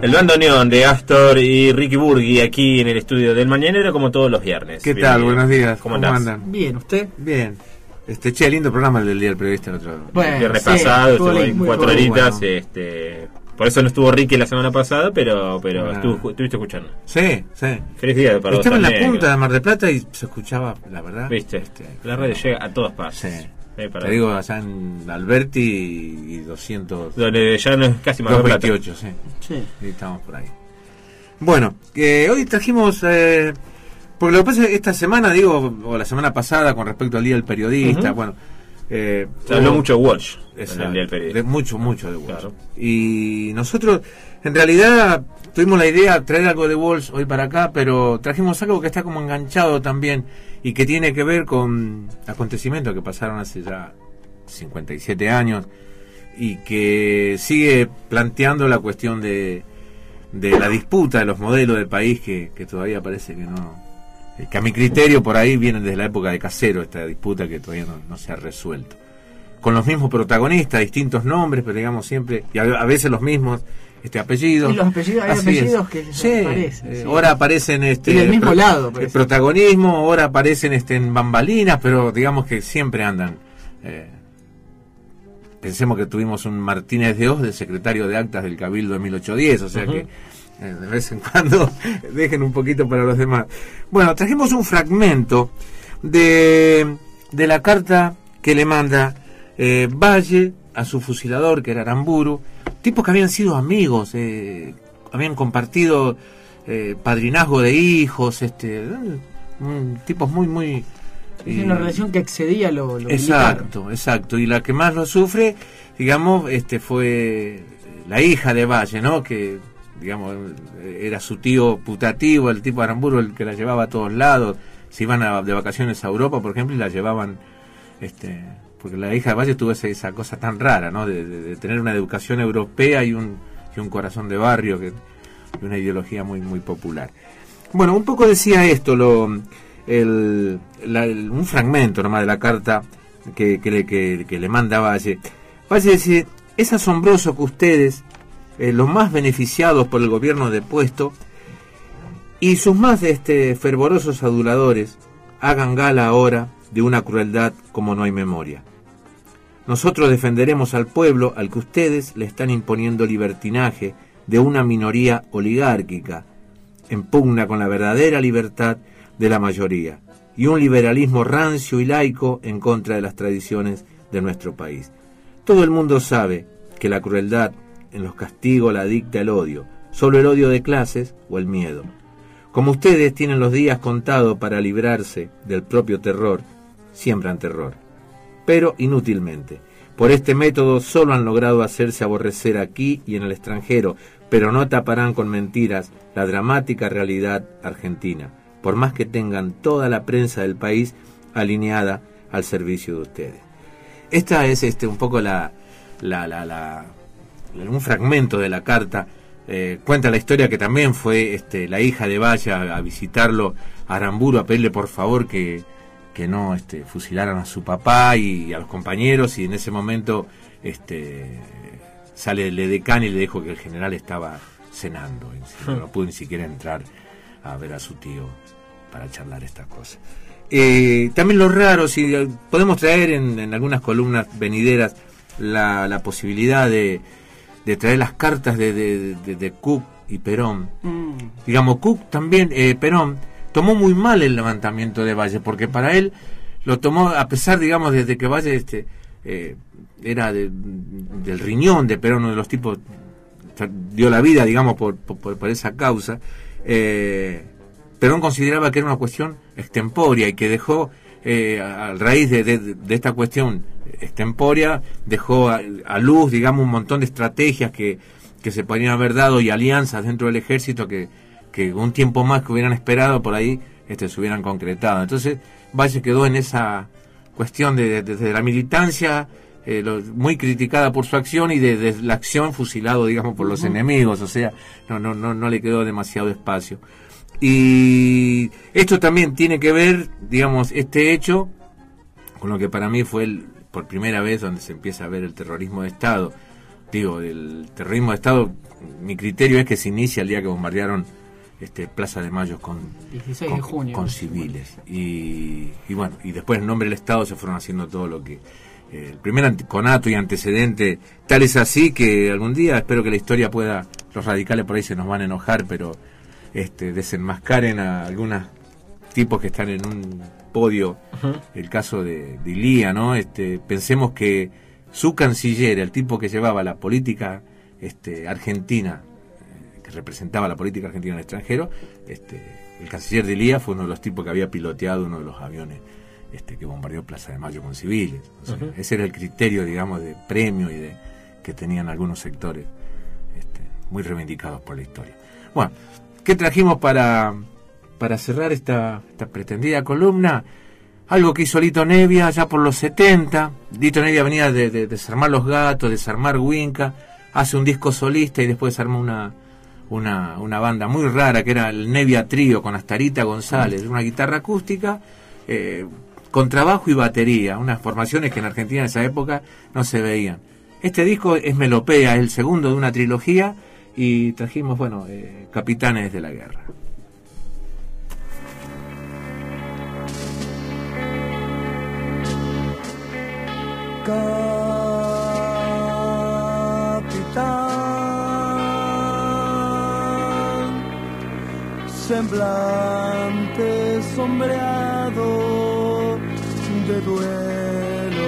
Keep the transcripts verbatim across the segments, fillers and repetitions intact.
El bandoneón de Astor y Ricky Burgui aquí en el estudio del Mañanero, como todos los viernes. ¿Qué tal? Buenos días. ¿Cómo, ¿Cómo andan? Bien, ¿usted? Bien. Este, che, lindo programa el del Día del Periodista el otro bueno, el viernes sí, pasado, estuvo ahí cuatro horitas, bueno. este, por eso no estuvo Ricky la semana pasada, pero pero bueno. estuvo, estuviste escuchando. Sí, sí. Feliz día para Estaba vos en la punta de Mar del Plata y se escuchaba, la verdad. Viste, este, la radio llega a todas partes. Sí. Eh, para Te digo, allá en Alberti y doscientos... Donde ya no es casi Mar del Plata. doscientos veintiocho, sí. Sí. Y estamos por ahí. Bueno, eh, hoy trajimos... Eh, porque lo que pasa es que esta semana, digo, o la semana pasada, con respecto al Día del Periodista, uh-huh. bueno... Eh, Se habló mucho de Walsh exacto, en el Día del Periodista. De mucho, mucho de Walsh. Claro. Y nosotros, en realidad, tuvimos la idea de traer algo de Walsh hoy para acá, pero trajimos algo que está como enganchado también y que tiene que ver con acontecimientos que pasaron hace ya cincuenta y siete años y que sigue planteando la cuestión de, de la disputa de los modelos del país que, que todavía parece que no... que a mi criterio por ahí viene desde la época de Casero, esta disputa que todavía no, no se ha resuelto. Con los mismos protagonistas, distintos nombres, pero digamos siempre, y a, a veces los mismos este apellidos. Y los apellidos, hay Así apellidos es. que sí, parecen. Eh, sí. Ahora aparecen este y del mismo pro, lado, el parece. protagonismo, ahora aparecen este en bambalinas, pero digamos que siempre andan. Eh, pensemos que tuvimos un Martínez de Hoz, de secretario de actas del Cabildo de mil ochocientos diez, o sea uh-huh. que de vez en cuando dejen un poquito para los demás. Bueno, trajimos un fragmento de, de la carta que le manda eh, Valle a su fusilador, que era Aramburu, tipos que habían sido amigos, eh, habían compartido eh, padrinazgo de hijos, este, mm, tipos muy, muy... Es una relación que excedía lo, lo Exacto, militar. exacto, y la que más lo sufre, digamos, este fue la hija de Valle, ¿no?, que... digamos, era su tío putativo, el tipo Aramburu, el que la llevaba a todos lados. Se iban a, de vacaciones a Europa, por ejemplo, y la llevaban, este, porque la hija de Valle tuvo esa, esa cosa tan rara, ¿no?, de, de, de tener una educación europea y un, y un corazón de barrio, que, y una ideología muy, muy popular. Bueno, un poco decía esto, lo, el, la, el, un fragmento nomás de la carta que, que, le, que, que le manda Valle. Valle dice: es asombroso que ustedes, Eh, los más beneficiados por el gobierno depuesto y sus más este, fervorosos aduladores, hagan gala ahora de una crueldad como no hay memoria. Nosotros defenderemos al pueblo al que ustedes le están imponiendo libertinaje de una minoría oligárquica, en pugna con la verdadera libertad de la mayoría, y un liberalismo rancio y laico en contra de las tradiciones de nuestro país. Todo el mundo sabe que la crueldad en los castigos la dicta el odio, solo el odio de clases o el miedo. Como ustedes tienen los días contados para librarse del propio terror, siembran terror, pero inútilmente. Por este método solo han logrado hacerse aborrecer aquí y en el extranjero, pero no taparán con mentiras la dramática realidad argentina, por más que tengan toda la prensa del país alineada al servicio de ustedes. Esta es este un poco la... la, la, la un fragmento de la carta. Eh, cuenta la historia que también fue este, la hija de Valle a, a visitarlo a Aramburu, a pedirle por favor que, que no este, fusilaran a su papá y a los compañeros, y en ese momento este, sale el edecán y le dijo que el general estaba cenando, y no pudo ni siquiera entrar a ver a su tío para charlar estas cosas. Eh, también lo raro, si podemos traer en, en algunas columnas venideras la, la posibilidad de de traer las cartas de, de, de, de Cook y Perón. Mm. Digamos, Cook también, eh, Perón, tomó muy mal el levantamiento de Valle, porque para él lo tomó, a pesar, digamos, desde que Valle este, eh, era de, del riñón de Perón, uno de los tipos, dio la vida, digamos, por, por, por esa causa, eh, Perón consideraba que era una cuestión extemporea y que dejó, eh, a raíz de, de, de esta cuestión extemporea, dejó a, a luz, digamos, un montón de estrategias que, que se podrían haber dado y alianzas dentro del ejército que, que un tiempo más que hubieran esperado por ahí este, se hubieran concretado. Entonces Valle quedó en esa cuestión de, de, de la militancia, eh, lo, muy criticada por su acción, y de, de la acción fusilado, digamos, por los uh-huh. enemigos, o sea, no, no, no, no le quedó demasiado espacio. Y esto también tiene que ver, digamos, este hecho con lo que para mí fue el, por primera vez donde se empieza a ver el terrorismo de Estado, digo, el terrorismo de Estado, mi criterio es que se inicia el día que bombardearon este, Plaza de Mayo con, dieciséis de junio, con, con civiles. Y, y bueno, y después en nombre del Estado se fueron haciendo todo lo que... Eh, el primer ante, conato y antecedente, tal es así que algún día espero que la historia pueda... Los radicales por ahí se nos van a enojar, pero este, desenmascaren a algunos tipos que están en un podio. Uh-huh. El caso de, de Ilía, ¿no? Este, pensemos que su canciller, el tipo que llevaba la política este, argentina, que representaba la política argentina en el extranjero, este, el canciller de Ilía fue uno de los tipos que había piloteado uno de los aviones este, que bombardeó Plaza de Mayo con civiles. O sea, uh-huh. Ese era el criterio, digamos, de premio y de que tenían algunos sectores este, muy reivindicados por la historia. Bueno, ¿qué trajimos para, para cerrar esta, esta pretendida columna? Algo que hizo Lito Nevia ya por los setenta. Lito Nevia venía de, de, de desarmar Los Gatos, desarmar Winca, hace un disco solista y después armó una, una, una banda muy rara que era el Nevia Trío con Astarita González, una guitarra acústica, eh, con trabajo y batería, unas formaciones que en Argentina en esa época no se veían. Este disco es Melopea, es el segundo de una trilogía y trajimos, bueno, eh, Capitanes de la Guerra. Capitán, semblante sombreado de duelo,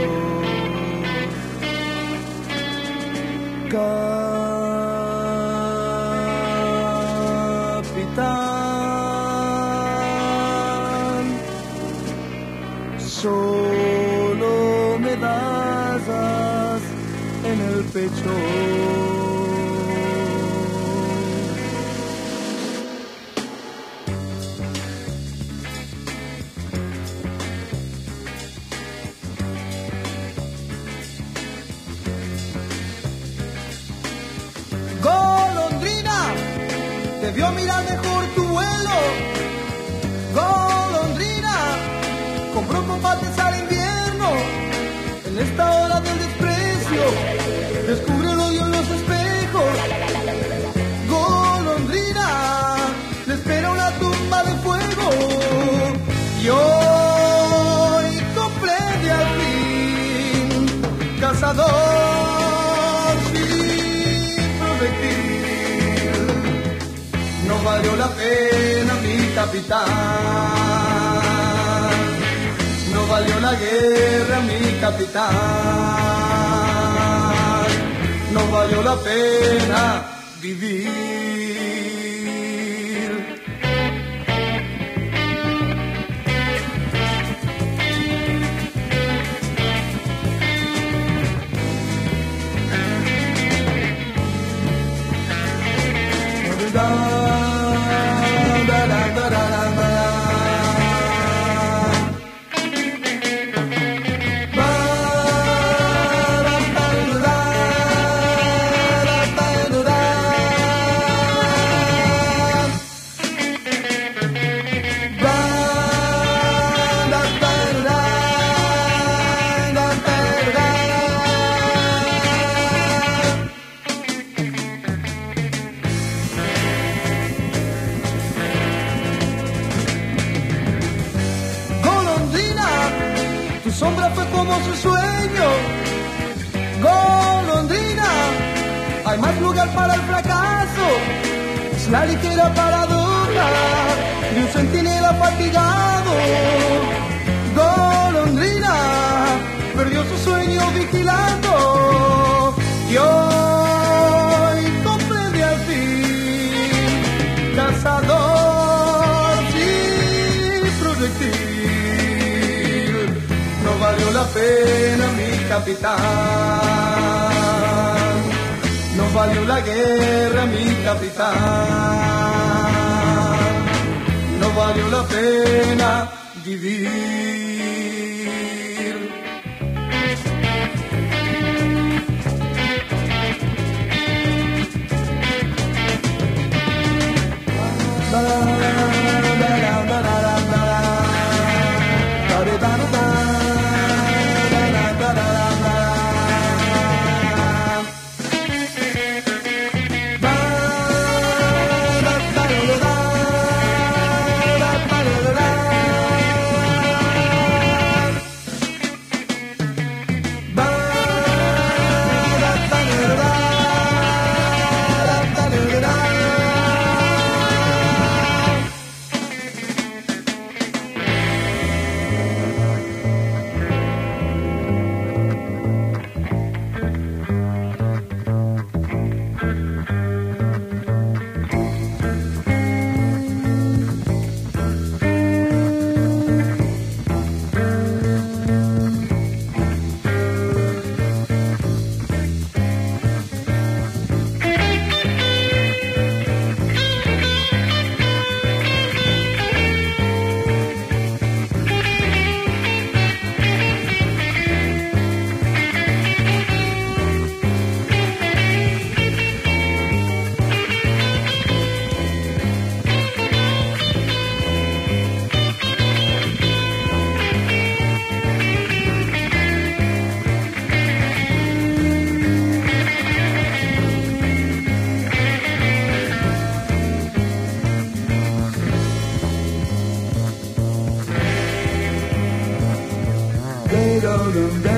capitán, solo me das en el pecho. Golondrina, debió mirar mejor tu vuelo. Golondrina, compró combates al invierno. En esta hora del desprecio, descubre el odio en los espejos. Golondrina, le espera una tumba de fuego. Y hoy comprende al fin, cazador sin proyectil. No valió la pena, mi capitán. No valió la guerra, mi capitán. No valió la pena vivir. Sombra fue como su sueño. Golondrina, hay más lugar para el fracaso. Es la ligera paradoja de un centinela fatigado. Golondrina, perdió su sueño vigilando. Y hoy comprende al fin, cazador sin proyectil. No valió la pena, mi capitán. No valió la guerra, mi capitán. No valió la pena vivir. Remember